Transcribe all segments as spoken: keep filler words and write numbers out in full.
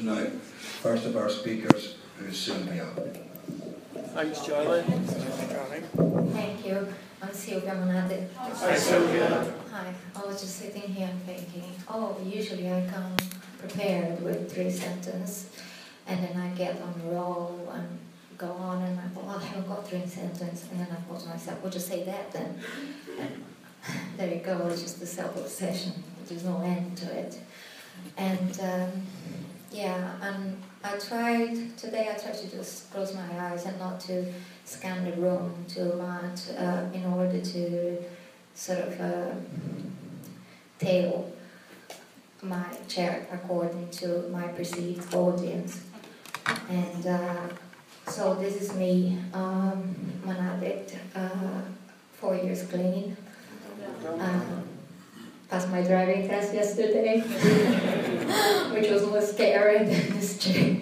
tonight. First of our speakers is Sylvia. Thanks, Charlie. Thank you. I'm Sylvia Monade. Hi, Sylvia. Hi. I was just sitting here and thinking, oh, usually I come prepared with three sentences, and then I get on the roll and go on, and I thought, well, I haven't got three sentences, and then I thought to myself, well, just say that then. And there you go, it's just the self-obsession. There's no end to it. And um, yeah, and I tried, today I tried to just close my eyes and not to scan the room too much uh, in order to sort of uh, tail my chair according to my perceived audience. And uh, so this is me, um, an addict, uh, four years clean. Uh, passed my driving test yesterday, which was more scary than this chair.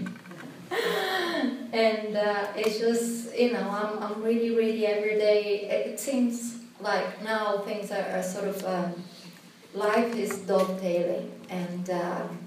And uh, it's just, you know, I'm, I'm really, really every day, it seems like now things are, are sort of, um, life is dovetailing, and um,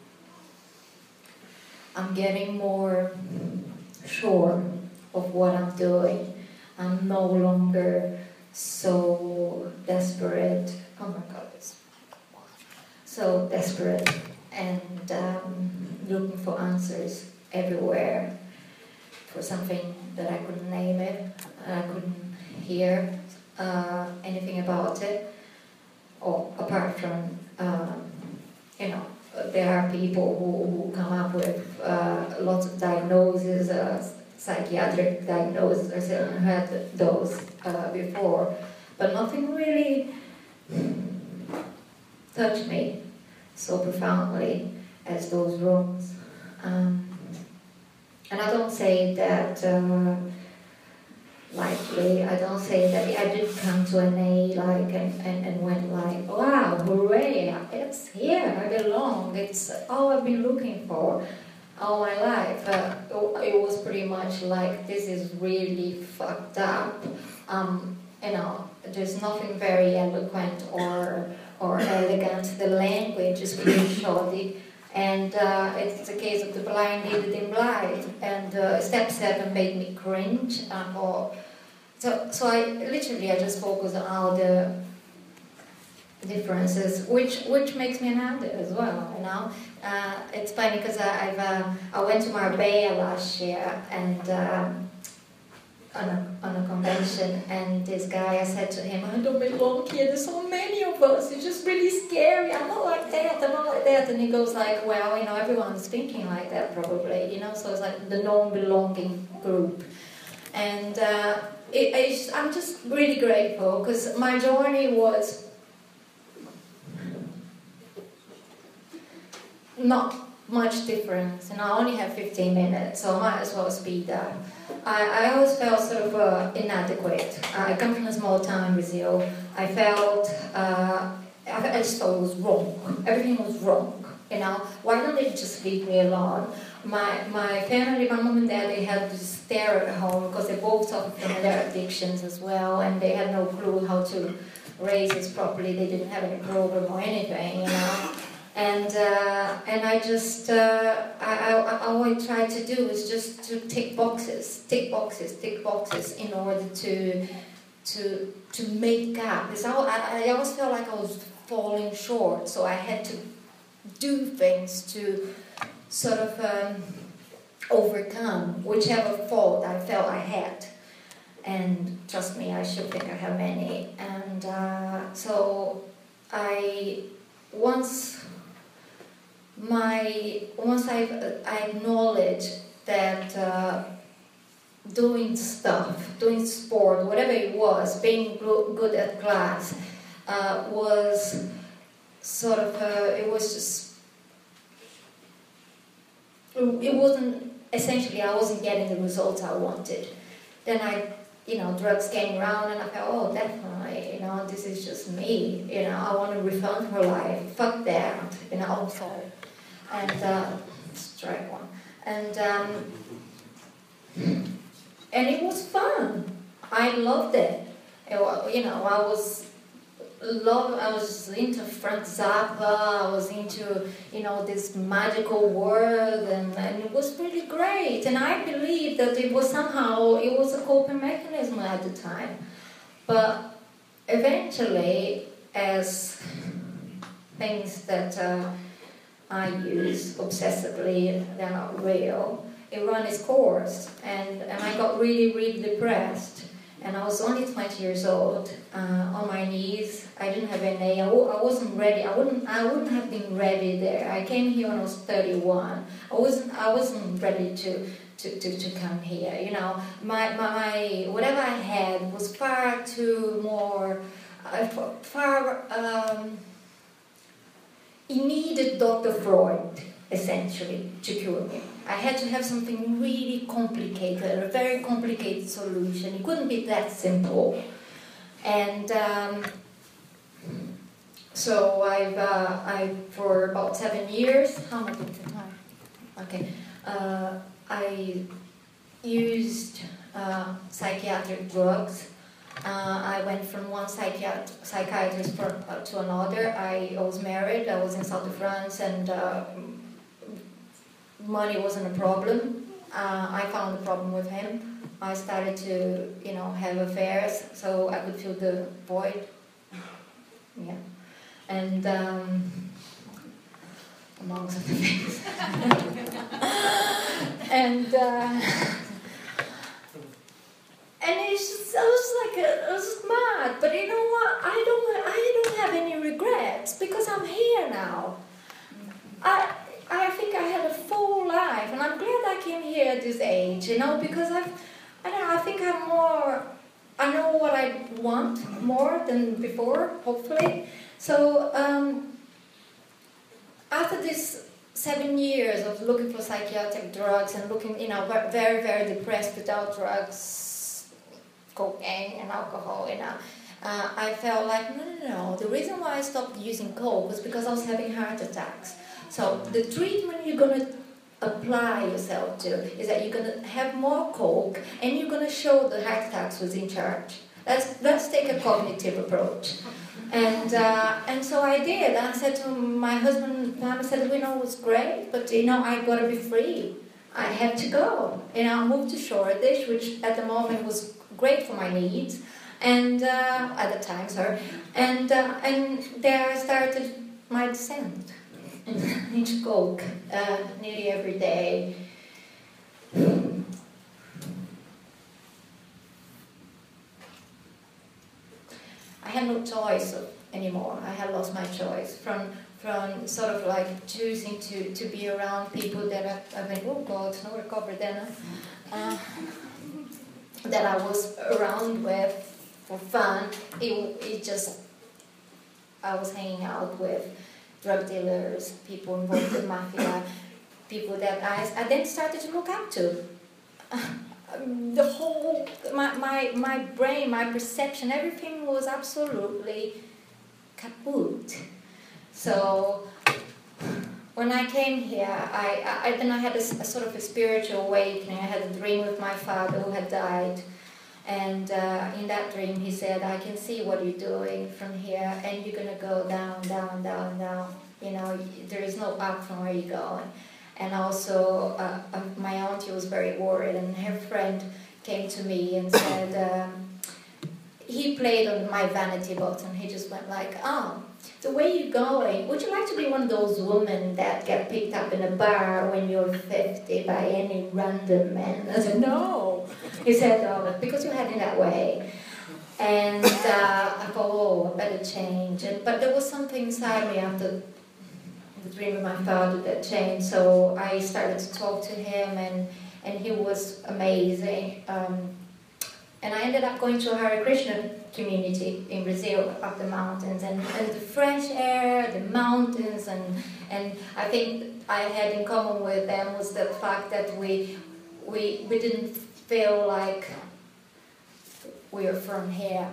I'm getting more sure of what I'm doing. I'm no longer so desperate, oh my God, it's so desperate, and um, looking for answers everywhere for something that I couldn't name it, I couldn't hear uh, anything about it, or apart from, um, you know, there are people who, who come up with uh, lots of diagnoses, uh, psychiatric diagnoses. I certainly had those uh, before, but nothing really touched me so profoundly as those rooms. Um, and I don't say that uh, lightly. I don't say that I did come to an A like and, and, and went like, wow, hooray, it's here, I belong, it's all I've been looking for all my life. Uh, it was pretty much like, this is really fucked up. Um, you know, there's nothing very eloquent or or elegant. The language is pretty shoddy, and uh, it's the case of the blind leading blind. And uh, step seven made me cringe. Um, or so, so I literally I just focus on all the differences, which which makes me an addict as well. You know, uh, it's funny because I've uh, I went to Marbella last year and. Um, On a, on a convention, and this guy, I said to him, I don't belong here, there's so many of us, it's just really scary, I'm not like that, I'm not like that. And he goes like, well, you know, everyone's thinking like that probably, you know, so it's like the non-belonging group. And uh, it, it's, I'm just really grateful, because my journey was not much difference, and I only have fifteen minutes, so I might as well speed up. I, I always felt sort of uh, inadequate. Uh, I come from a small town in Brazil. I felt, uh, I, I just thought it was wrong. Everything was wrong, you know. Why don't they just leave me alone? My my family, my mom and dad, they had to stay at home because they both suffered from their addictions as well, and they had no clue how to raise us properly. They didn't have any program or anything, you know. And uh, and I just uh, I, I, all I tried to do was just to tick boxes, tick boxes, tick boxes in order to to to make up. Because I, I always felt like I was falling short, so I had to do things to sort of um, overcome whichever fault I felt I had. And trust me, I should think I have many. And uh, so I once. My once I I acknowledge that uh, doing stuff, doing sport, whatever it was, being good at class, uh, was sort of uh, it was just it wasn't essentially I wasn't getting the results I wanted. Then I, you know, drugs came around and I felt, oh, definitely, you know, this is just me. You know, I want to refund her life. Fuck that. You know, I'm sorry. And uh, strike one, and um, and it was fun. I loved it. it. You know, I was love, I was into Frank Zappa, I was into, you know, this magical world, and, and it was really great. And I believed that it was somehow, it was a coping mechanism at the time. But eventually, as things that uh, I use obsessively, they're not real, it ran its course. And, and I got really, really depressed. And I was only twenty years old, uh, on my knees. I didn't have any. I, w- I wasn't ready. I wouldn't. I wouldn't have been ready there. I came here when I was thirty-one. I wasn't. I wasn't ready to to, to, to come here. You know, my, my my whatever I had was far too more, uh, far. Um, it needed Doctor Freud essentially to cure me. I had to have something really complicated, a very complicated solution. It couldn't be that simple. And um, so I've, uh, I for about seven years, how am I doing time? Okay, uh, I used uh, psychiatric drugs. Uh, I went from one psychiat- psychiatrist for, uh, to another. I, I was married, I was in South of France, and uh, money wasn't a problem. Uh, I found a problem with him. I started to, you know, have affairs so I could fill the void. Yeah. And, um, amongst other things. and, uh, and it's just, I was like, a, I was mad. But you know what? I don't, I don't have any regrets because I'm here now. I, I think I had a full life, and I'm glad I came here at this age, you know, because I've, I don't know, I think I'm more, I know what I want more than before, hopefully. So, um, after this seven years of looking for psychiatric drugs and looking, you know, very, very depressed without drugs, cocaine and alcohol, you know, uh, I felt like, no, no, no, the reason why I stopped using coke was because I was having heart attacks. So the treatment you're going to apply yourself to is that you're going to have more coke and you're going to show the heart attacks was in charge. Let's, let's take a cognitive approach. And uh, and so I did. I said to my husband, I said, you know, it was great, but, you know, I got to be free. I had to go. You know, I moved to Shoreditch, which at the moment was great for my needs. And uh, at the time, sorry. And, uh, and there I started my descent into coke uh, nearly every day. I had no choice anymore. I had lost my choice from from sort of like choosing to, to be around people that I, I went, oh God, no recovery then. Uh, that I was around with for fun. It, it just, I was hanging out with drug dealers, people involved in mafia, people that I, I then started to look up to. Um, the whole, my, my, my brain, my perception, everything was absolutely kaput. So when I came here, I, I then I had a, a sort of a spiritual awakening. I had a dream with my father who had died. And uh, in that dream, he said, I can see what you're doing from here, and you're going to go down, down, down, down. You know, there is no up from where you're going. And also, uh, uh, my auntie was very worried, and her friend came to me and said, um, he played on my vanity button. He just went like, oh, the way you're going, would you like to be one of those women that get picked up in a bar when you're fifty by any random man? I said, no. He said, oh, because you're heading that way. And uh, I thought, oh, I better change. And, but there was something inside me after the dream of my father that changed. So I started to talk to him, and, and he was amazing. Um, and I ended up going to a Hare Krishna community in Brazil, up the mountains, and, and the fresh air, the mountains, and and I think I had in common with them was the fact that we we we didn't feel like we were from here.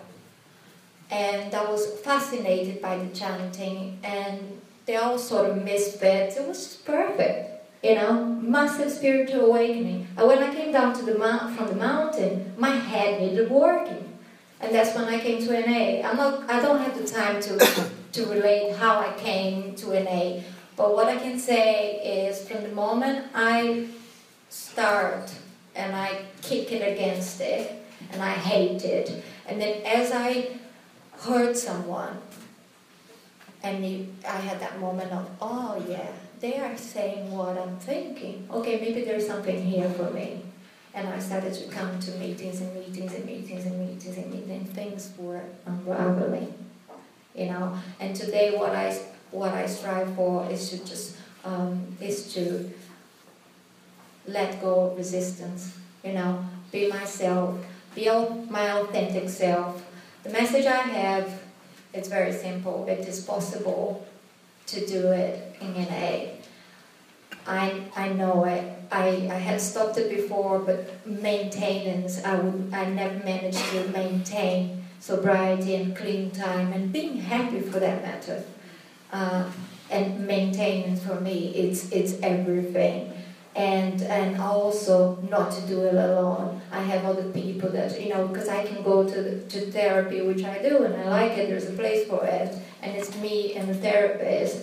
And I was fascinated by the chanting, and they all sort of misfits. It was just perfect. You know, massive spiritual awakening. And when I came down to the mount, from the mountain, my head needed working. And that's when I came to N A. I'm not, I don't have the time to, to relate how I came to N A, but what I can say is from the moment I start and I kick it against it, and I hate it, and then as I hurt someone, and you, I had that moment of, oh yeah, they are saying what I'm thinking. Okay, maybe there's something here for me. And I started to come to meetings and meetings and meetings and meetings and meetings, and things were unraveling, you know. And today, what I what I strive for is to just um, is to let go of resistance, you know, be myself, be my authentic self. The message I have, it's very simple. It is possible to do it in N A. I I know it. I, I had stopped it before, but maintenance, I would I never managed to maintain sobriety and clean time and being happy for that matter. Uh, and maintenance for me, it's it's everything. And and also not to do it alone. I have other people that, you know, because I can go to the, to therapy, which I do, and I like it. There's a place for it, and it's me and the therapist.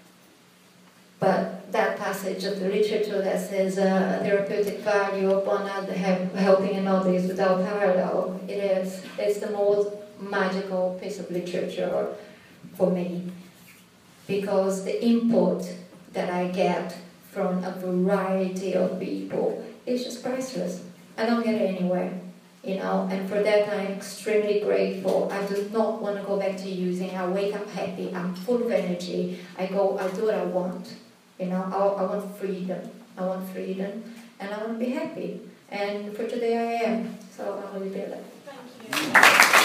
But that passage of the literature that says uh, therapeutic value upon other, helping another is without parallel, it is. It's the most magical piece of literature for me, because the input that I get from a variety of people is just priceless. I don't get it anywhere, you know, and for that I'm extremely grateful. I do not want to go back to using. I wake up happy, I'm full of energy, I go, I do what I want. You know, I, I want freedom. I want freedom, and I want to be happy. And for today I am. So I'm going to be there. Thank you.